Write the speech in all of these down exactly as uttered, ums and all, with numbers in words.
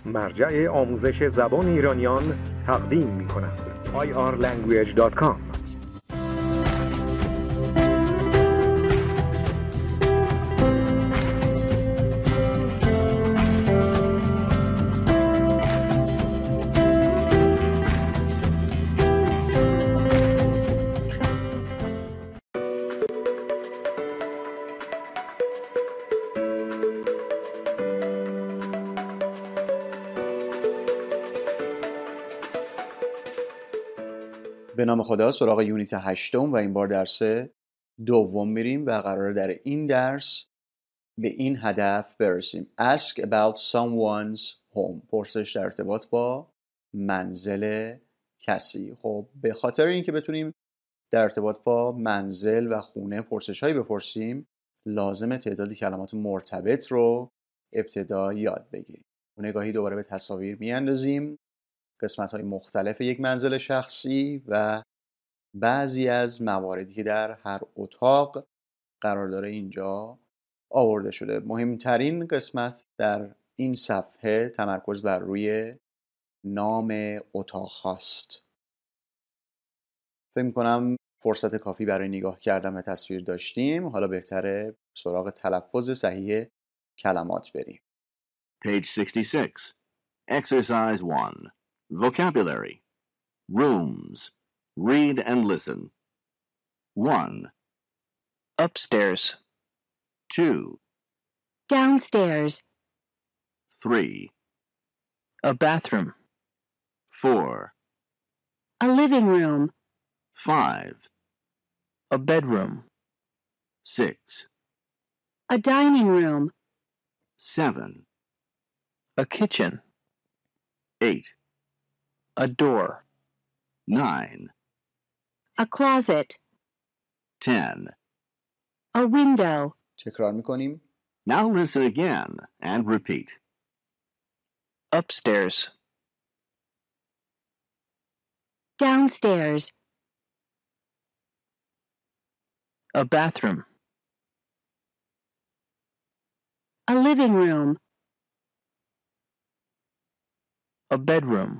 مرجع آموزش زبان ایرانیان تقدیم می‌کند. آی آر لنگویج دات کام. به نام خدا سراغ یونیت هشتم و این بار درس دوم میریم و قراره در این درس به این هدف برسیم. Ask about someone's home. پرسش در ارتباط با منزل کسی. خب به خاطر اینکه بتونیم در ارتباط با منزل و خونه پرسش هایی بپرسیم لازم تعدادی کلمات مرتبط رو ابتدا یاد بگیریم. نگاهی دوباره به تصاویر میاندازیم. قسمت های مختلف یک منزل شخصی و بعضی از مواردی که در هر اتاق قرار داره اینجا آورده شده. مهمترین قسمت در این صفحه تمرکز بر روی نام اتاق هاست. فکر می‌کنم فرصت کافی برای نگاه کردن به تصویر داشتیم. حالا بهتره سراغ تلفظ صحیح کلمات بریم. Page sixty-six. Exercise one. Vocabulary. Rooms. Read and listen. one. Upstairs. two. Downstairs. three. A bathroom. four. A living room. five. A bedroom. six. A dining room. seven. A kitchen. eight. A door. nine. A closet. ten. A window. تکرار می‌کنیم. Now listen again and repeat. Upstairs. Downstairs. A bathroom. A living room. A bedroom.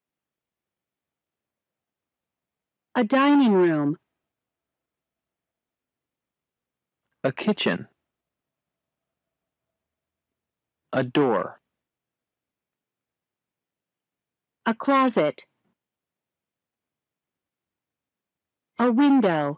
A dining room. A kitchen. A door. A closet. A window.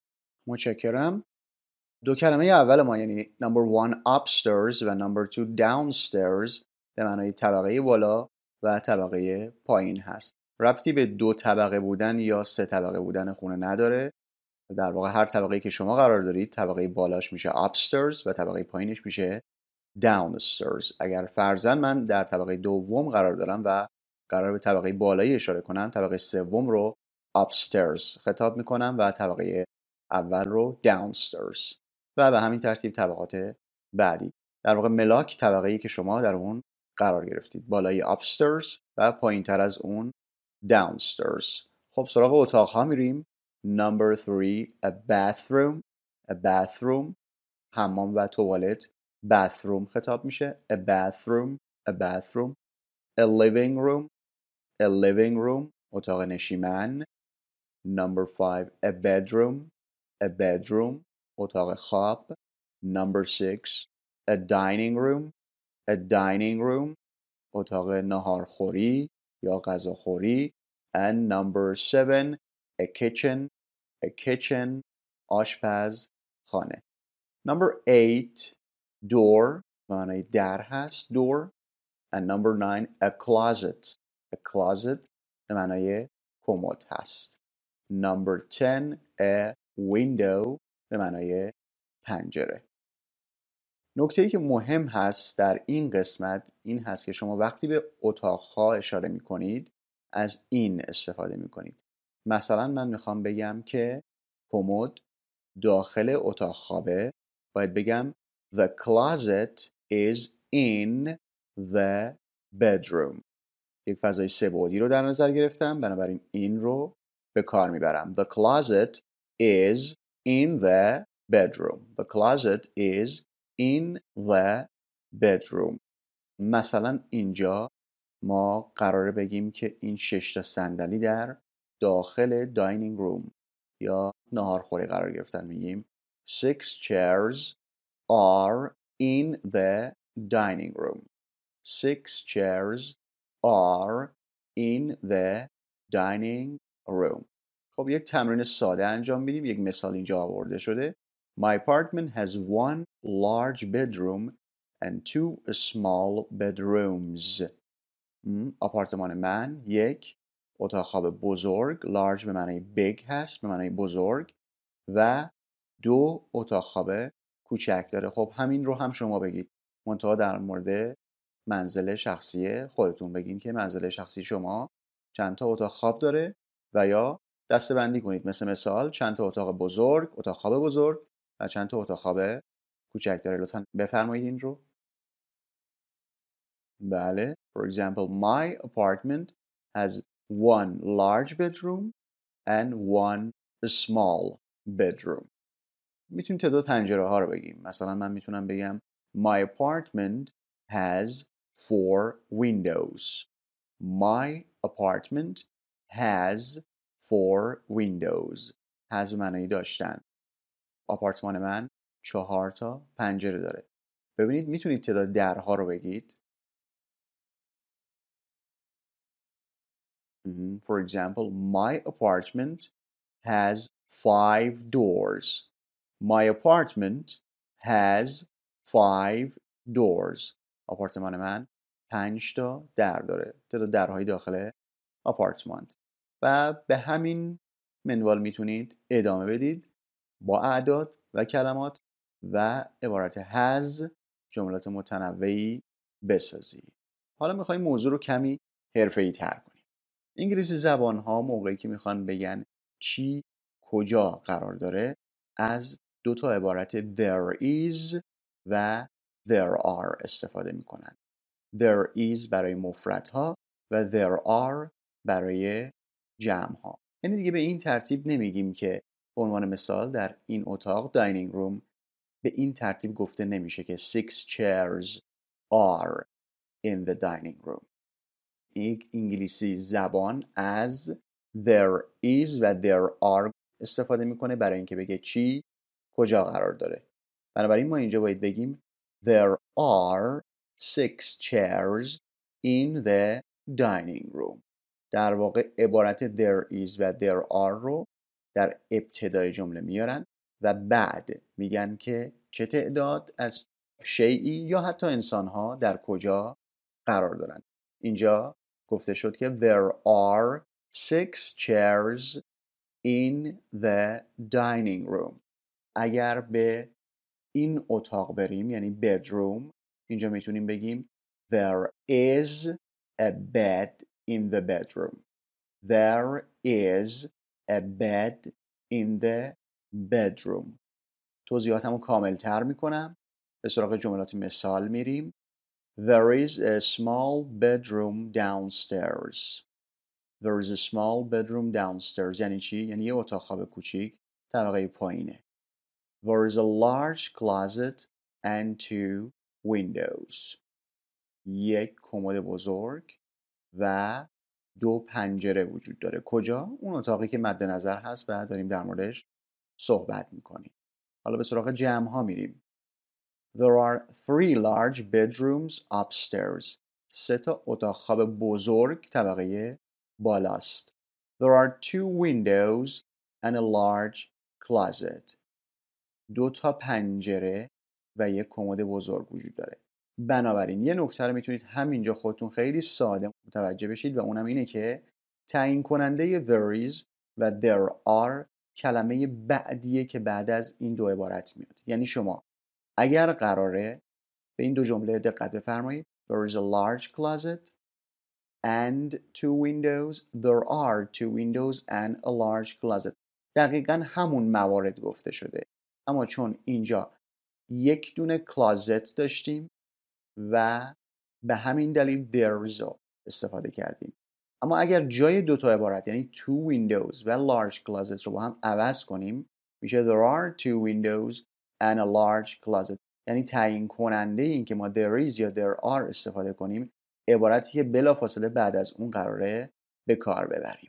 متشکرم. دو کلمه اول ما یعنی number one upstairs و number two downstairs به معنای طبقه بالا و طبقه پایین هست. ربطی به دو طبقه بودن یا سه طبقه بودن خونه نداره. در واقع هر طبقه‌ای که شما قرار دارید طبقه بالاش میشه upstairs و طبقه پایینش میشه downstairs. اگر فرضاً من در طبقه دوم قرار دارم و قرار به طبقه بالایی اشاره کنم طبقه سوم رو upstairs خطاب میکنم و طبقه اول رو downstairs و به همین ترتیب طبقات بعدی. در واقع ملاک طبقه‌ای که شما در اون قرار گرفتید، بالای upstairs و پایینتر از اون downstairs. خب سراغ اتاق ها میریم. Number three, a bathroom. A bathroom. حمام و توالت. bathroom خطاب میشه. A bathroom. A bathroom. A living room. A living room. اتاق نشیمن. Number five, a bedroom. A bedroom. اتاق خواب. Number six, a dining room. A dining room. اتاق ناهارخوری یا غذاخوری. And number seven, a kitchen. A kitchen. آشپز خانه. Number eight, door. معنی در هست. Door. And number nine, a closet. A closet. معنی کمد هست. Number ten, a window. به معنای پنجره. نکته‌ای که مهم هست در این قسمت این هست که شما وقتی به اتاق‌ها اشاره می‌کنید از این استفاده می‌کنید. مثلا من میخوام بگم که کمد داخل اتاق خوابه، باید بگم The closet is in the bedroom. یک فضای سه بعدی رو در نظر گرفتم، بنابراین این رو به کار میبرم. The closet is in the bedroom. The closet is in the bedroom. مثلا اینجا ما قراره بگیم که این شش تا صندلی در داخل داینینگ روم یا ناهارخوری قرار گرفتن. میگیم six chairs are in the dining room. Six chairs are in the dining room. خب یک تمرین ساده انجام میدیم. یک مثال اینجا آورده شده. My apartment has one large bedroom and two small bedrooms. آپارتمان من یک اتاق خواب بزرگ، large به معنی big هست، به معنی بزرگ، و دو اتاق خواب کوچک داره. خب همین رو هم شما بگید، منتها در مورد منزل شخصی خودتون بگین که منزل شخصی شما چند تا اتاق خواب داره و یا دسته بندی کنید. مثل مثال چند تا اتاق بزرگ، اتاق خواب بزرگ و چند تا اتاق خواب کوچک داره. لطفاً بفرمایید این رو. بله. For example, my apartment has one large bedroom and one small bedroom. میتونیم تعداد پنجره ها رو بگیم. مثلا من میتونم بگم My apartment has four windows. My apartment has four windows. has به معنی داشتن. آپارتمان من چهار تا پنجره داره. ببینید میتونید تعداد درها رو بگید. For example, my apartment has five doors. My apartment has five doors. آپارتمان من پنج تا در داره. تعداد درهای داخل آپارتمان. و به همین منوال میتونید ادامه بدید با اعداد و کلمات و عبارت has جملات متنوعی بسازید. حالا میخوایم موضوع رو کمی حرفه‌ای تر کنیم. انگلیسی زبان ها موقعی که میخوان بگن چی کجا قرار داره از دو تا عبارت there is و there are استفاده میکنن. there is برای مفردها و there are برای جمع ها. یعنی دیگه به این ترتیب نمیگیم که به عنوان مثال در این اتاق dining room به این ترتیب گفته نمیشه که six chairs are in the dining room. یک انگلیسی زبان از there is و there are استفاده میکنه برای اینکه بگه چی کجا قرار داره. بنابراین ما اینجا باید بگیم there are six chairs in the dining room. در واقع عبارت there is و there are رو در ابتدای جمله میارن و بعد میگن که چه تعداد از شیئی یا حتی انسانها در کجا قرار دارن. اینجا گفته شد که there are six chairs in the dining room. اگر به این اتاق بریم یعنی bedroom، اینجا میتونیم بگیم there is a bed in the bedroom. There is a bed in the bedroom. توضیحاتمو کامل تر میکنم. به سراغ جملات مثال میریم. There is a small bedroom downstairs. There is a small bedroom downstairs. یعنی چی؟ یعنی یه اتاق خواب کوچیک طبقه پایینه. There is a large closet and two windows. یک کمد بزرگ و دو پنجره وجود داره. کجا؟ اون اتاقی که مد نظر هست و داریم در موردش صحبت میکنیم. حالا به سراغ جمع ها میریم. There are three large bedrooms upstairs. سه تا اتاق خواب بزرگ طبقه بالاست. There are two windows and a large closet. دو تا پنجره و یک کمد بزرگ وجود داره. بنابراین یه نکته رو میتونید همینجا خودتون خیلی ساده متوجه بشید و اونم اینه که تعیین کننده there is و there are کلمه بعدیه که بعد از این دو عبارت میاد. یعنی شما اگر قراره به این دو جمله دقت بفرمایید. There is a large closet and two windows. There are two windows and a large closet. دقیقاً همون موارد گفته شده. اما چون اینجا یک دونه کلازت داشتیم و به همین دلیل there is استفاده کردیم. اما اگر جای دو تا عبارت یعنی two windows و large closet رو با هم عوض کنیم میشه there are two windows and a large closet. یعنی تعیین کننده این که ما there is یا there are استفاده کنیم عبارتی که بلافاصله بعد از اون قراره به کار ببریم.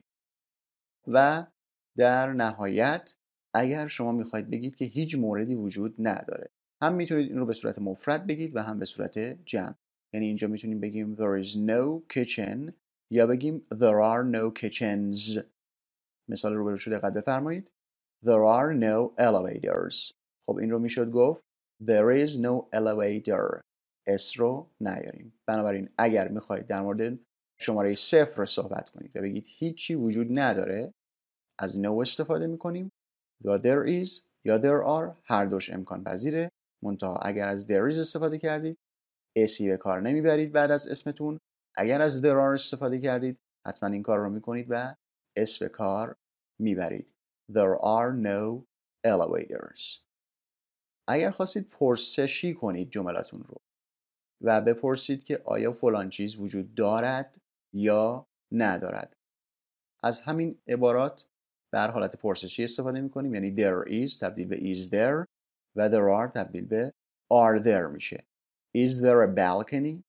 و در نهایت اگر شما میخواید بگید که هیچ موردی وجود نداره، هم میتونید این رو به صورت مفرد بگید و هم به صورت جمع. یعنی اینجا میتونیم بگیم there is no kitchen یا بگیم there are no kitchens. مثال رو برش دقت بفرمایید. There are no elevators. خب این رو میشد گفت there is no elevator. اس رو نیاریم. بنابراین اگر میخواید در مورد شماره صفر صحبت کنید و بگید هیچی وجود نداره، از no استفاده میکنیم. یا there is یا there are هر دوش امکان پذیره. منتها اگر از there is استفاده کردید اسی به کار نمیبرید بعد از اسمتون. اگر از there are استفاده کردید حتما این کار رو میکنید و اس به کار میبرید. There are no elevators. اگر خواستید پرسشی کنید جملاتون رو و بپرسید که آیا فلان چیز وجود دارد یا ندارد، از همین عبارات در حالت پرسشی استفاده میکنیم. یعنی there is تبدیل به is there و there are تبدیل به are there میشه. Is there a balcony؟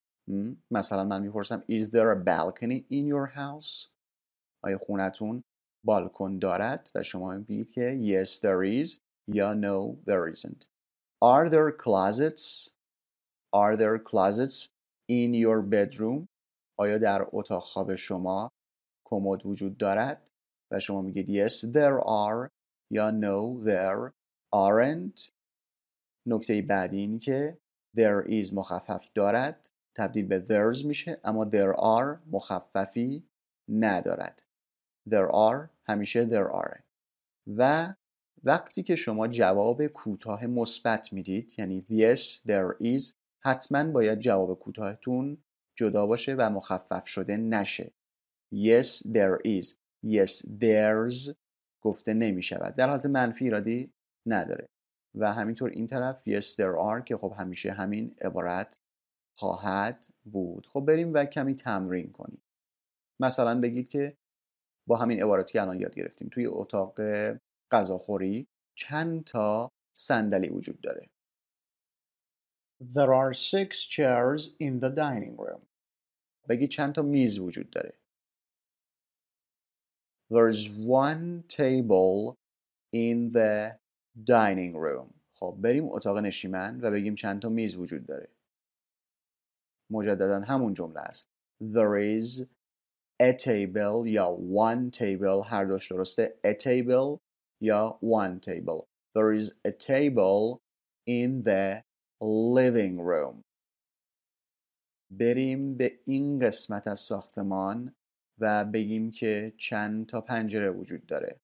مثلا من میپرسم is there a balcony in your house؟ آیا خونتون بالکن دارد؟ و شما میگید که yes there is یا no there isn't. Are there closets؟ Are there closets in your bedroom؟ آیا در اتاق خواب شما کمد وجود دارد؟ و شما میگید yes there are یا no there aren't. نکته بعدی این که there is مخفف دارد تبدیل به there's میشه، اما there are مخففی ندارد. there are همیشه there are. و وقتی که شما جواب کوتاه مثبت میدید یعنی yes there is، حتما باید جواب کوتاهتون جدا باشه و مخفف شده نشه. yes there is yes there's گفته نمی شود. در حالت منفی ایرادی نداره. و همینطور این طرف yes there are که خب همیشه همین عبارت خواهد بود. خب بریم و کمی تمرین کنیم. مثلا بگید که با همین عباراتی که الان یاد گرفتیم توی اتاق غذاخوری چند تا صندلی وجود داره. There are six chairs in the dining room. بگید چند تا میز وجود داره. There's one table in the dining room. خب بریم اتاق نشیمن و بگیم چند تا میز وجود داره. مجددا همون جمله است. There is a table یا one table، هر دوش درسته. A table یا one table. There is a table in the living room. بریم به این قسمت از ساختمان و بگیم که چند تا پنجره وجود داره.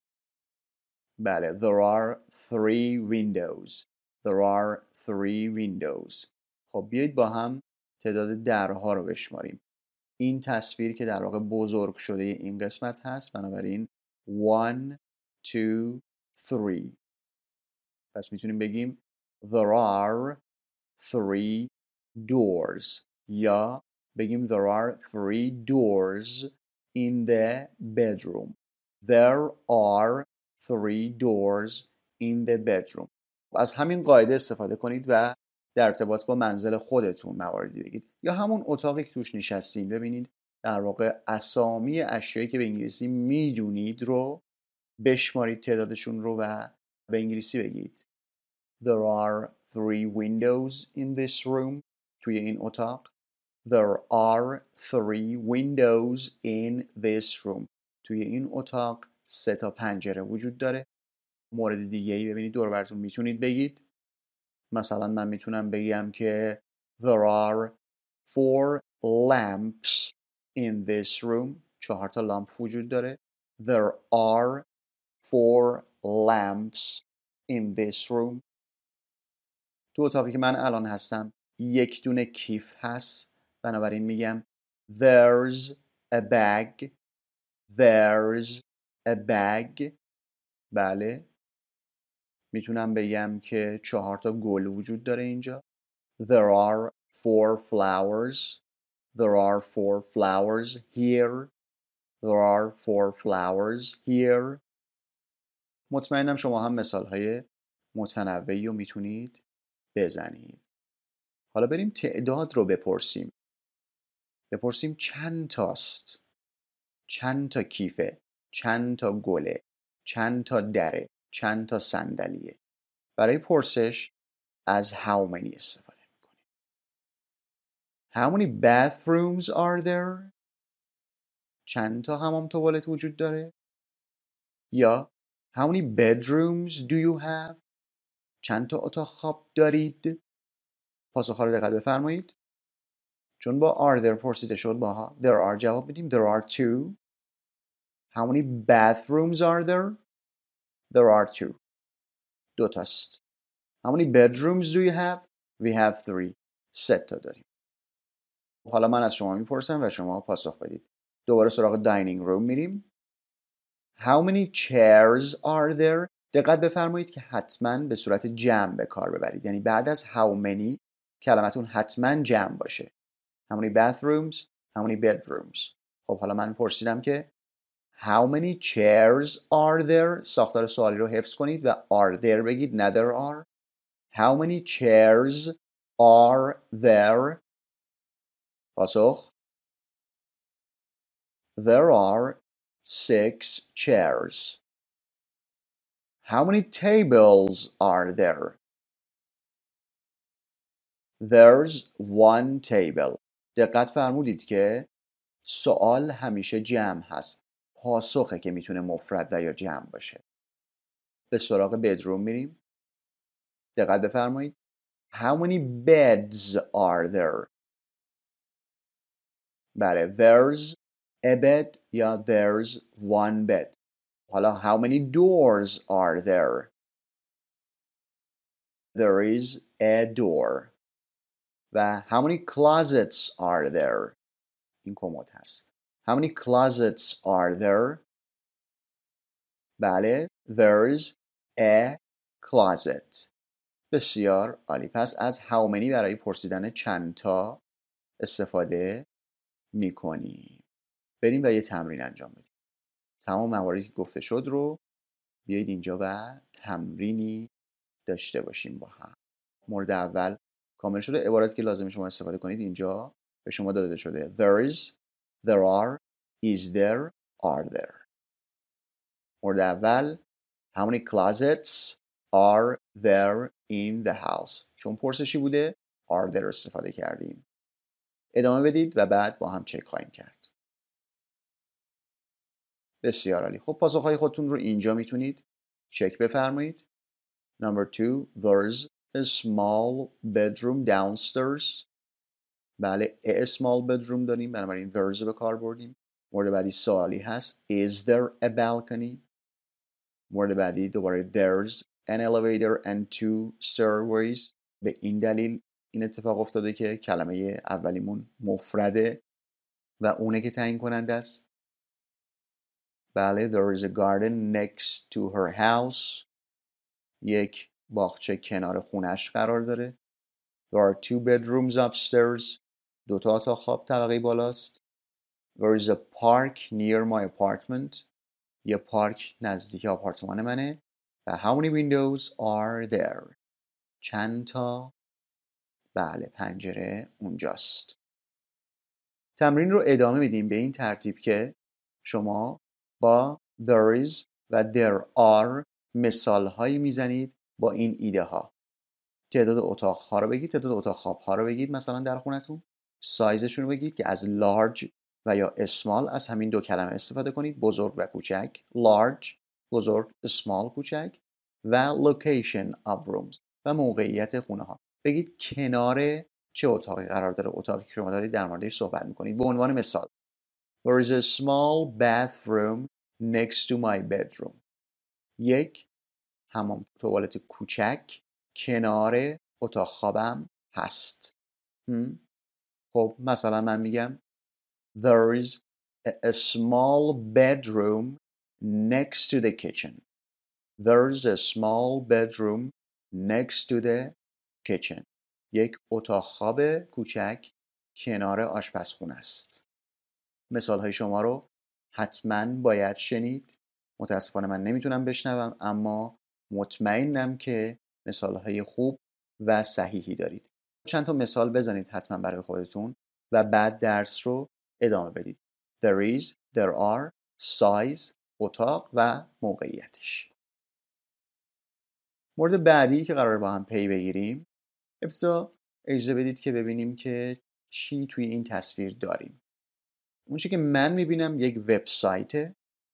بله there are three windows. There are three windows. خب بیایید با هم تعداد درها رو بشماریم. این تصویر که در واقع بزرگ شده این قسمت هست، بنابراین one, two, three. پس میتونیم بگیم there are three doors یا بگیم there are three doors in the bedroom. There are three doors in the bedroom. از همین قاعده استفاده کنید و در ارتباط با منزل خودتون مواردی بگید. یا همون اتاقی که توش نشستین ببینید در واقع اسامی اشیایی که به انگلیسی میدونید رو بشمارید تعدادشون رو و به انگلیسی بگید. There are three windows in this room. توی این اتاق. There are three windows in this room. توی این اتاق سه تا پنجره وجود داره. مورد دیگه ای ببینید دور براتون میتونید بگید. مثلا من میتونم بگم که There are four lamps in this room. چهار تا لامپ وجود داره. There are four lamps in this room. تو اتاقی که من الان هستم یک دونه کیف هست. بنابراین میگم There's a bag. There's a bag. بله. میتونم بگم که چهار تا گل وجود داره اینجا. There are four flowers. There are four flowers here. There are four flowers here. مطمئنم شما هم مثالهای متنوعی رو میتونید بزنید. حالا بریم تعداد رو بپرسیم. بپرسیم چند تاست، چند تا کیفه، چند تا گله، چند تا دره، چند تا صندلیه. برای پرسش از how many استفاده میکنیم. How many bathrooms are there؟ چند تا حمام توالت وجود داره؟ یا how many bedrooms do you have؟ چند تا اتاق خواب دارید؟ پاسخ رو دقت بفرمایید. چون با are there پرسیده شد، با there are جواب بدیم. There are two. How many bathrooms are there؟ There are two. دو تاست. How many bedrooms do you have؟ We have three. سه تا داریم. حالا من از شما میپرسم و شما پاسخ بدید. دوباره سراغ dining room میریم. How many chairs are there؟ دقت بفرمایید که حتما به صورت جمع به کار ببرید. یعنی بعد از how many کلمتون حتما جمع باشه. How many bathrooms؟ How many bedrooms؟ خب حالا من پرسیدم که How many chairs are there؟ ساختار سوالی رو حفظ کنید و are there بگید، نه there are. How many chairs are there؟ پاسخ There are six chairs. How many tables are there؟ There's one table. دقت فرمودید که سوال همیشه جمع هست. پاسخه که میتونه مفرد و یا جمع باشه. به سراغ bedroom میریم. دقت بفرمایید. How many beds are there؟ بله there's a bed یا there's one bed. حالا how many doors are there؟ There is a door. و how many closets are there؟ این کمد هست. How many closets are there؟ بله there's a closet. بسیار عالی. پس از how many برای پرسیدن چند تا استفاده میکنیم. بریم و یه تمرین انجام بدیم. تمام مواردی که گفته شد رو بیایید اینجا و تمرینی داشته باشیم با هم. مورد اول کامل شده. عبارتی که لازم شما استفاده کنید اینجا به شما داده شده. There is، there are، is there، are there. مورد اول How many closets are there in the house؟ چون پرسشی بوده are there استفاده کردیم. ادامه بدید و بعد با هم چک خواهیم کرد. بسیار عالی. خب پاسخهای خودتون رو اینجا میتونید چک بفرمایید. Number two, there's a small bedroom downstairs. بله a small bedroom داریم، بنابراین there's به کار بردیم. مورد بعدی سوالی هست is there a balcony؟ مورد بعدی دوباره there's an elevator and two stairways. به این دلیل این اتفاق افتاده که کلمه اولیمون مفرده و اونه که تعیین کننده است. بله there is a garden next to her house. یک باغچه کنار خونش قرار داره. There are two bedrooms upstairs. دو تا اتاق خواب طبقه بالاست. There is a park near my apartment. یه پارک نزدیک آپارتمان منه. و how many windows are there؟ چند تا بله پنجره اونجاست. تمرین رو ادامه میدیم به این ترتیب که شما با there is و there are مثال هایی میزنید با این ایده ها. تعداد اتاق ها رو بگید، تعداد اتاق خواب ها رو بگید مثلا در خونتون. سایزشون رو بگید که از large و یا small از همین دو کلمه استفاده کنید، بزرگ و کوچک. large بزرگ، small کوچک. و location of rooms و موقعیت خونه ها. بگید کنار چه اتاقی قرار داره اتاقی که شما دارید در موردش صحبت میکنید. به عنوان مثال There is a small bathroom next to my bedroom. یک حمام توالت کوچک کنار اتاق خوابم هست. هم؟ خب مثلا من میگم There is a, a small bedroom next to the kitchen. There is a small bedroom next to the kitchen. یک اتاق خواب کوچک کنار آشپزخونه است. مثال های شما رو حتما باید شنید. متاسفانه من نمیتونم بشنوم اما مطمئنم که مثال های خوب و صحیحی دارید. چند تا مثال بزنید حتما برای خودتون و بعد درس رو ادامه بدید. There is, there are, size, اتاق و موقعیتش. مورد بعدی که قرار با هم پی بگیریم، ابتدا اجازه بدید که ببینیم که چی توی این تصویر داریم. اون چیزی که من میبینم یک وبسایته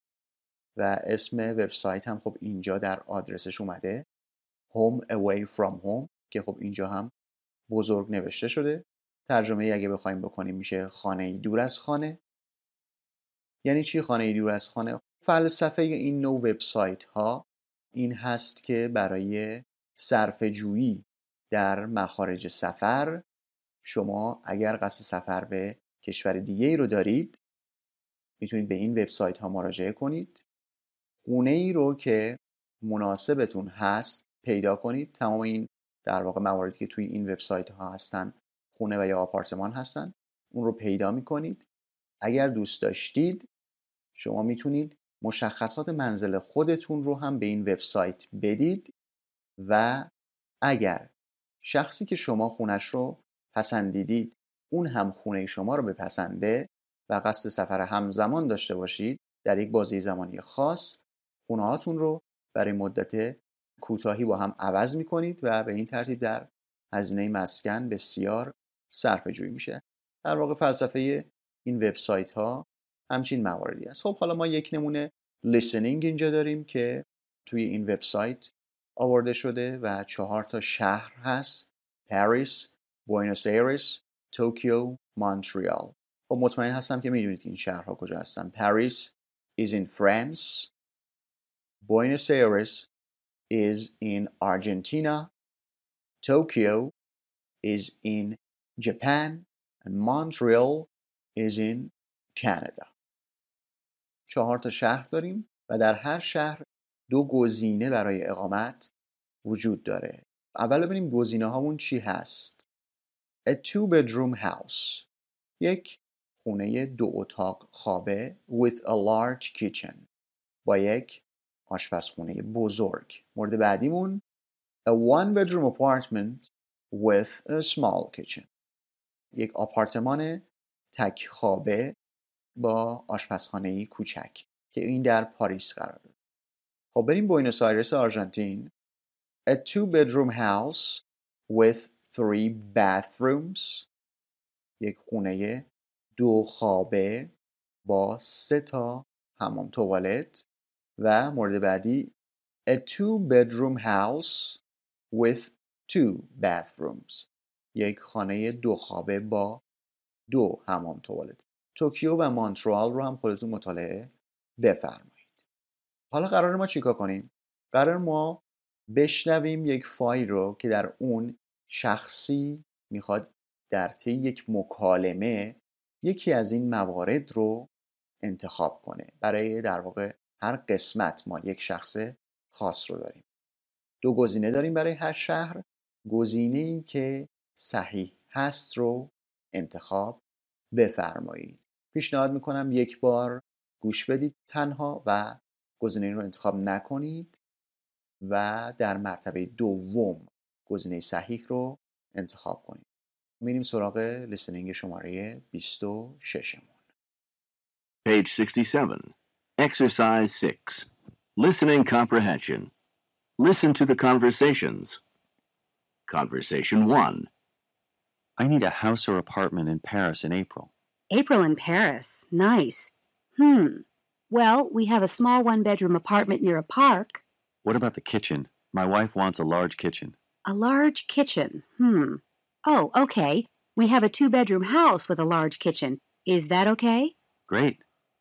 و اسم وبسایت هم خب اینجا در آدرسش اومده Home Away From Home که خب اینجا هم بزرگ نوشته شده. ترجمه اگه بخوایم بکنیم میشه خانه‌ای دور از خانه. یعنی چی خانه‌ای دور از خانه؟ فلسفه این نوع وبسایت ها این هست که برای صرفه‌جویی در مخارج سفر شما اگر قصد سفر به کشور دیگه ای رو دارید میتونید به این وبسایت ها مراجعه کنید. خونه ای رو که مناسبتون هست پیدا کنید. تمام این در واقع مواردی که توی این وبسایت ها هستن خونه و یا آپارتمان هستن اون رو پیدا میکنید. اگر دوست داشتید شما میتونید مشخصات منزل خودتون رو هم به این وبسایت بدید و اگر شخصی که شما خونش رو پسندیدید اون هم خونه شما رو بپسنده و قصد سفر همزمان داشته باشید در یک بازه زمانی خاص خونه هاتون رو برای مدت کوتاهی با هم عوض میکنید و به این ترتیب در هزینه مسکن بسیار صرفه جویی میشه. در واقع فلسفه این وبسایت ها همچین مواردی است. خب حالا ما یک نمونه لیسنینگ اینجا داریم که توی این وبسایت آورده شده و چهار تا شهر هست: پاریس، بوئنوس آیرس، توکیو، مونترال. خب مطمئن هستم که میدونید این شهرها کجا هستن. پاریس is in France. Buenos Aires is in Argentina. Tokyo is in Japan. And Montreal is in Canada. چهار تا شهر داریم و در هر شهر دو گزینه برای اقامت وجود داره. اول ببینیم گزینه هامون چی هست. A two bedroom house. یک خونه دو اتاق خوابه with a large kitchen. با یک آشپزخونه بزرگ. مورد بعدیمون a one bedroom apartment with a small kitchen. یک آپارتمان تک خوابه با آشپزخانه کوچک که این در پاریس قرار داره. خب بریم بوئنوس آیرس آرژانتین. A two bedroom house with three bathrooms. یک خونه دو خوابه با سه تا حمام توالت. و مورد بعدی A two bedroom house with two bathrooms. یک خانه دو خوابه با دو حمام توالت. توکیو و مونترال رو هم خودتون مطالعه بفرمایید. حالا قرار ما چیکار کنیم؟ قرار ما بشنویم یک فایل رو که در اون شخصی میخواد در طی یک مکالمه یکی از این موارد رو انتخاب کنه. برای در واقع هر قسمت ما یک شخص خاص رو داریم. دو گزینه داریم برای هر شهر. گزینه‌ای که صحیح هست رو انتخاب بفرمایید. پیشنهاد میکنم یک بار گوش بدید تنها و گزینه رو انتخاب نکنید و در مرتبه دوم گزینه صحیح رو انتخاب کنید. میریم سراغ لیسنینگ شماره بیست و شش مون. Page sixty-seven. Exercise six. Listening comprehension. Listen to the conversations. Conversation one. I need a house or apartment in Paris in April. April in Paris. Nice. Hmm. Well, we have a small one-bedroom apartment near a park. What about the kitchen? My wife wants a large kitchen. A large kitchen. Hmm. Oh, okay. We have a two-bedroom house with a large kitchen. Is that okay? Great.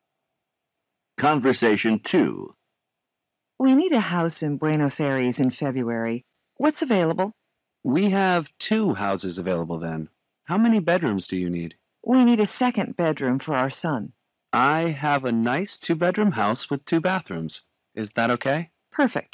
Conversation two. We need a house in Buenos Aires in February. What's available? We have two houses available then. How many bedrooms do you need? We need a second bedroom for our son. I have a nice two-bedroom house with two bathrooms. Is that okay? Perfect.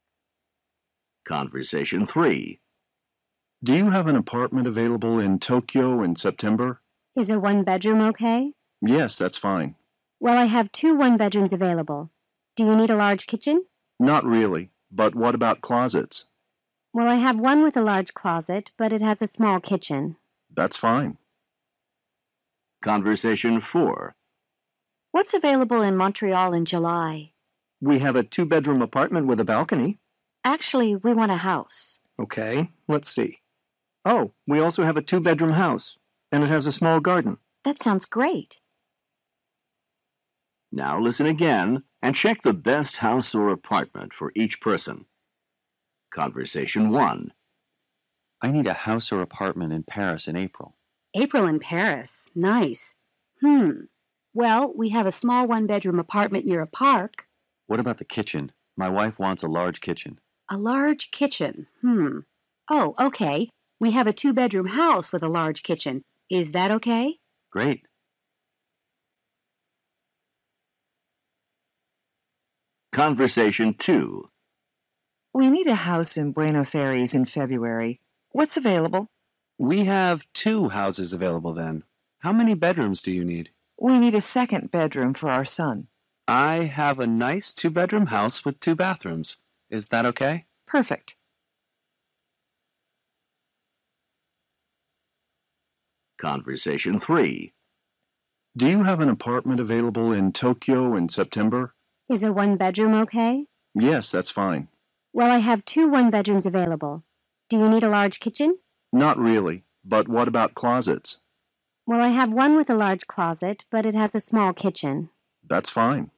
Conversation three. Do you have an apartment available in Tokyo in September? Is a one-bedroom okay? Yes, that's fine. Well, I have two one-bedrooms available. Do you need a large kitchen? Not really, but what about closets? Well, I have one with a large closet, but it has a small kitchen. That's fine. Conversation four. What's available in Montreal in July? We have a two-bedroom apartment with a balcony. Actually, we want a house. Okay, let's see. Oh, we also have a two-bedroom house, and it has a small garden. That sounds great. Now listen again and check the best house or apartment for each person. Conversation one. I need a house or apartment in Paris in April. April in Paris. Nice. Hmm. Well, we have a small one-bedroom apartment near a park. What about the kitchen? My wife wants a large kitchen. A large kitchen. Hmm. Oh, okay. We have a two-bedroom house with a large kitchen. Is that okay? Great. Conversation two. We need a house in Buenos Aires in February. What's available? We have two houses available then. How many bedrooms do you need? We need a second bedroom for our son. I have a nice two-bedroom house with two bathrooms. Is that okay? Perfect. Conversation three. Do you have an apartment available in Tokyo in September? Is a one bedroom okay? Yes, that's fine. Well, I have two one bedrooms available. Do you need a large kitchen? Not really, but what about closets? Well, I have one with a large closet, but it has a small kitchen. That's fine.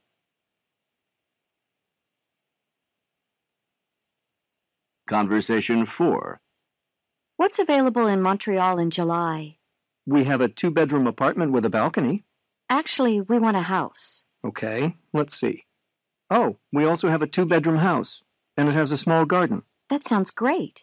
Conversation four. What's available in Montreal in July? We have a two-bedroom apartment with a balcony. Actually, we want a house. Okay, let's see. Oh, we also have a two-bedroom house, and it has a small garden. That sounds great.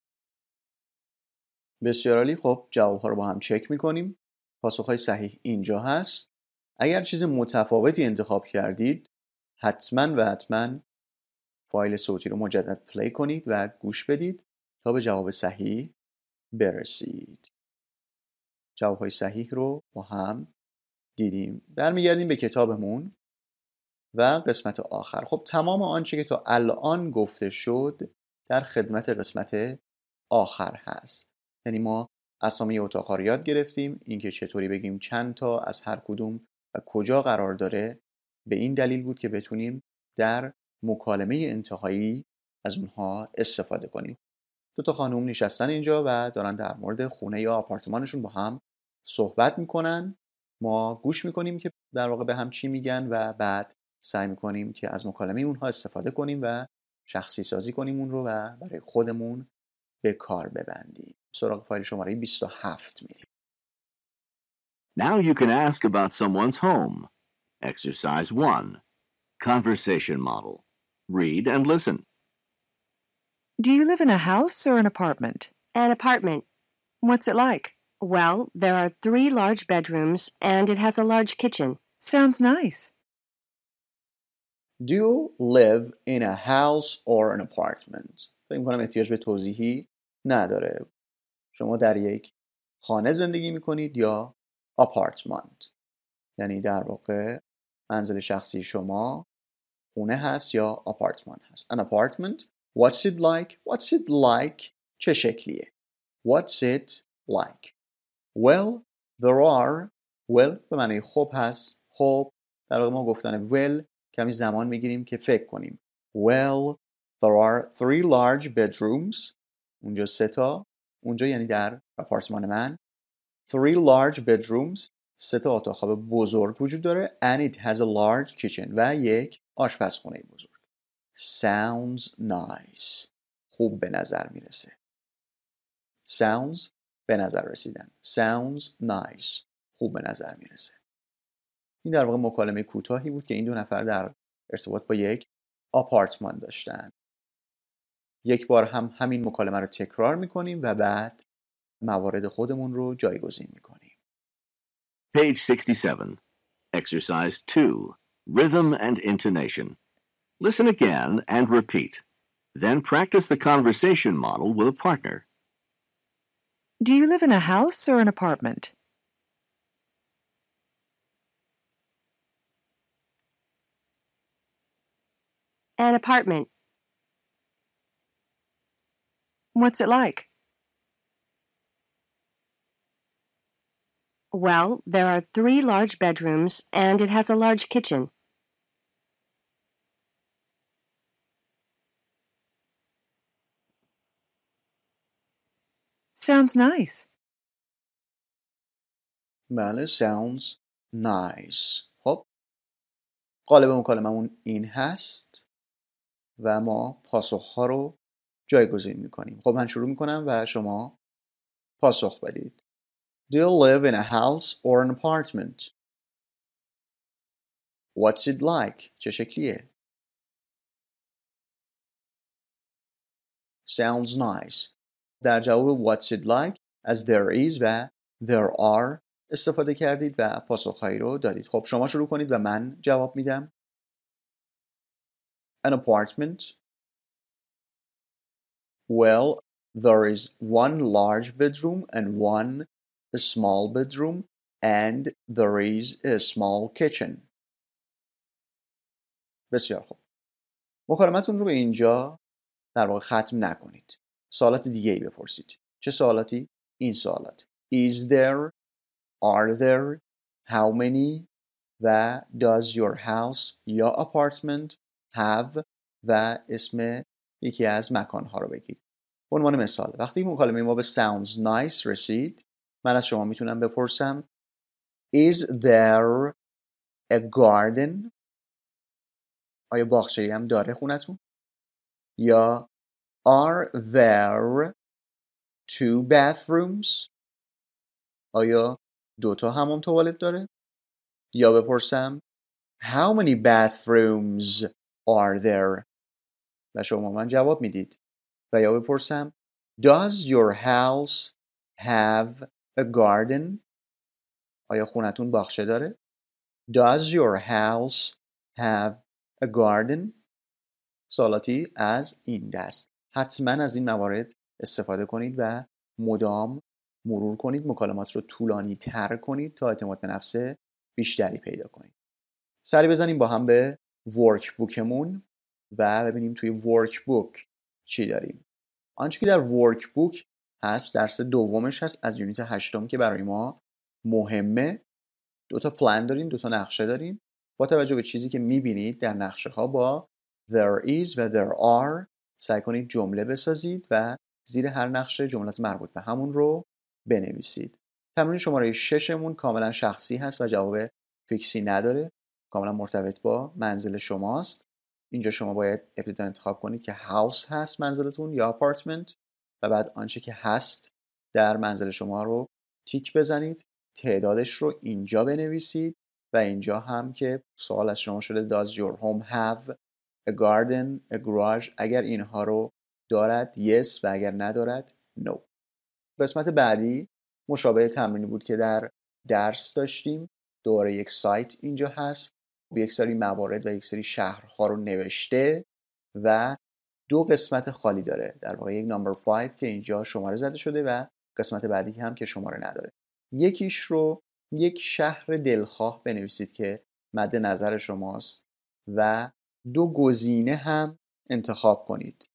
بسیار عالی. خب جوابها رو با هم چک میکنیم. پاسخهای صحیح اینجا هست. اگر چیز متفاوتی انتخاب کردید حتما و حتما فایل صوتی رو مجدد پلی کنید و گوش بدید تا به جواب صحیح برسید. جوابهای صحیح رو با هم دیدیم. برمیگردیم به کتابمون و قسمت آخر. خب تمام آنچه که تا الان گفته شد در خدمت قسمت آخر هست. یعنی ما اسامی اتاق‌ها رو یاد گرفتیم، اینکه چطوری بگیم چند تا از هر کدوم و کجا قرار داره، به این دلیل بود که بتونیم در مکالمه انتهایی از اونها استفاده کنیم. دو تا خانم نشستن اینجا و دارن در مورد خونه یا آپارتمانشون با هم صحبت میکنن. ما گوش میکنیم که در واقع به هم چی میگن و بعد سعی میکنیم که از مکالمه اونها استفاده کنیم و شخصی سازی کنیم اون رو و برای خودمون به کار ببندیم. سراغ فایل شماره بیست و هفت میریم. Now you can ask about someone's home. Exercise one. Conversation model. Read and listen. Do you live in a house or an apartment? An apartment. What's it like? Well, there are three large bedrooms and it has a large kitchen. Sounds nice. Do you live in a house or an apartment? فکر می‌کنم احتیاج به توضیحی نداره. شما در یک خانه زندگی میکنید یا آپارتمانت، یعنی در واقع منزل شخصی شما خونه هست یا آپارتمان هست. An apartment. What's it like? What's it like? چه شکلیه؟ What's it like? Well, there are. Well به معنی خب هست. خب در واقع ما گفتن well کمی زمان میگیریم که فکر کنیم. Well, there are three large bedrooms. اونجا سه تا. اونجا یعنی در آپارتمان من. Three large bedrooms. سه تا اتاق خواب بزرگ وجود داره. And it has a large kitchen. و یک آشپزخونه بزرگ. Sounds nice. خوب به نظر میرسه. Sounds به نظر رسیدن. Sounds nice. خوب به نظر میرسه. این در واقع مکالمه کوتاهی بود که این دو نفر در ارتباط با یک آپارتمان داشتن. یک بار هم همین مکالمه رو تکرار میکنیم و بعد موارد خودمون رو جایگزین میکنیم. Page sixty-seven. Exercise two. Rhythm and intonation. Listen again and repeat. Then practice the conversation model with a partner. Do you live in a house or an apartment? An apartment. What's it like? Well, there are three large bedrooms and it has a large kitchen. Sounds nice. بله sounds nice. خب قالب مکالممون این هست و ما پاسخها رو جایگزین میکنیم. خب من شروع میکنم و شما پاسخ بدید. Do you live in a house or an apartment? What's it like? چه شکلیه؟ Sounds nice. در جواب what's it like از there is و there are استفاده کردید و پاسخهایی رو دادید. خب شما شروع کنید و من جواب میدم. An apartment. Well, there is one large bedroom and one small bedroom and there is a small kitchen. بسیار خوب. مکالمتون رو به اینجا در واقع ختم نکنید. سوالات دیگه ای بپرسید. چه سوالاتی؟ این سوالات. Is there? Are there? How many? و does your house یا apartment have و اسم یکی از مکانها رو بگید. به عنوان مثال وقتی مکالمه ما به sounds nice رسید من از شما میتونم بپرسم Is there a garden? آیا باغچه‌ای هم داره خونتون؟ یا Are there two bathrooms? آیا دوتا حمام توالت داره؟ یا بپرسم How many bathrooms are there? و شما من جواب میدید. و یا بپرسم Does your house have a garden? آیا خونتون باغچه داره؟ Does your house have a garden? سوالاتی از این دست. حتما از این موارد استفاده کنید و مدام مرور کنید. مکالمات رو طولانی تر کنید تا اعتماد به نفس بیشتری پیدا کنید. سری بزنیم با هم به ورک بوکمون و ببینیم توی ورک بوک چی داریم. آنچه که در ورک بوک هست درس دومش هست از یونیت هشتم که برای ما مهمه. دوتا پلان داریم، دوتا نقشه داریم. با توجه به چیزی که میبینید در نقشه ها با there is و there are سعی کنید جمله بسازید و زیر هر نقشه جملات مربوط به همون رو بنویسید. تمرین شماره ششمون کاملا شخصی هست و جواب فیکسی نداره. کاملا مرتبط با منزل شماست. اینجا شما باید ابتدا انتخاب کنید که هاوس هست منزلتون یا آپارتمنت و بعد آنچه که هست در منزل شما رو تیک بزنید. تعدادش رو اینجا بنویسید و اینجا هم که سوال از شما شده Does your home have a garden, a garage؟ اگر اینها رو دارد yes و اگر ندارد no. قسمت بعدی مشابه تمرینی بود که در درس داشتیم. دوباره یک سایت اینجا هست با یک سری موارد و یک سری شهرها رو نوشته و دو قسمت خالی داره. در واقع یک نمبر پنج که اینجا شماره زده شده و قسمت بعدی هم که شماره نداره. یکیش رو یک شهر دلخواه بنویسید که مد نظر شماست و دو گزینه هم انتخاب کنید.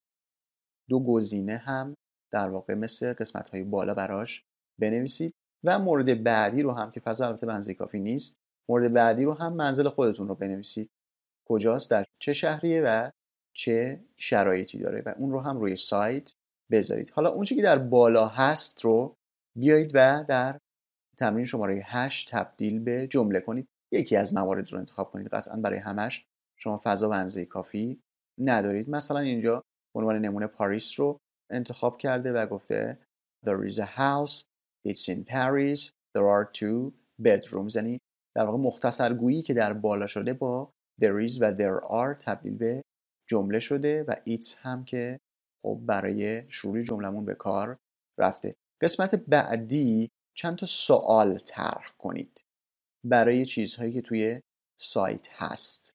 دو گزینه هم در واقع مثل قسمت‌های بالا براش بنویسید و مورد بعدی رو هم که فضا البته بنزه کافی نیست، مورد بعدی رو هم منزل خودتون رو بنویسید. کجاست، در چه شهریه و چه شرایطی داره و اون رو هم روی سایت بذارید. حالا اون چیزی که در بالا هست رو بیایید و در تمرین شماره هشت تبدیل به جمله کنید. یکی از موارد رو انتخاب کنید. قطعا برای همش شما فضا و اندازه کافی ندارید. مثلا اینجا به عنوان نمونه پاریس رو انتخاب کرده و گفته There is a house, it's in Paris, there are two bedrooms. یعنی در واقع مختصر گویی که در بالا شده با there is و there are تبدیل به جمله شده و it's هم که خب برای شروع جملمون به کار رفته. قسمت بعدی چند تا سوال طرح کنید برای چیزهایی که توی سایت هست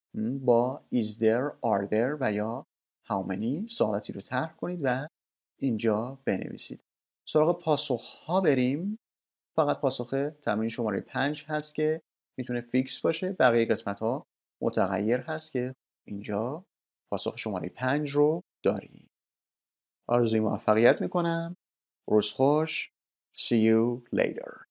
با is there, are there و یا how many سوالاتی رو طرح کنید و اینجا بنویسید. سراغ پاسخ ها بریم. فقط پاسخ تمرین شماره پنج هست که میتونه فیکس باشه. بقیه قسمت ها متغیر هست که اینجا پاسخ شماره پنج رو داریم. آرزوی موفقیت میکنم. روز خوش. See you later.